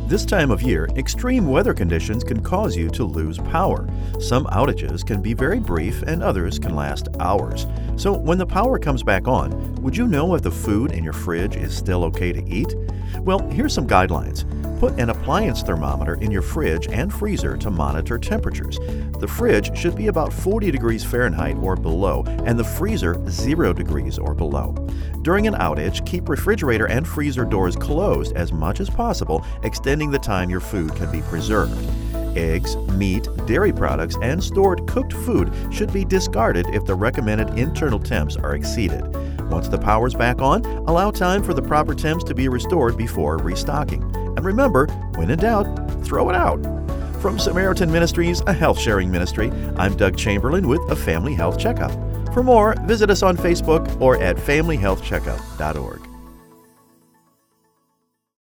This time of year, extreme weather conditions can cause you to lose power. Some outages can be very brief and others can last hours. So when the power comes back on, would you know if the food in your fridge is still okay to eat? Well, here's some guidelines. Put an appliance thermometer in your fridge and freezer to monitor temperatures. The fridge should be about 40 degrees Fahrenheit or below, and the freezer 0 degrees or below. During an outage, keep refrigerator and freezer doors closed as much as possible, extending the time your food can be preserved. Eggs, meat, dairy products, and stored cooked food should be discarded if the recommended internal temps are exceeded. Once the power's back on, allow time for the proper temps to be restored before restocking. And remember, when in doubt, throw it out. From Samaritan Ministries, a health-sharing ministry, I'm Doug Chamberlain with a Family Health Checkup. For more, visit us on Facebook or at familyhealthcheckup.org.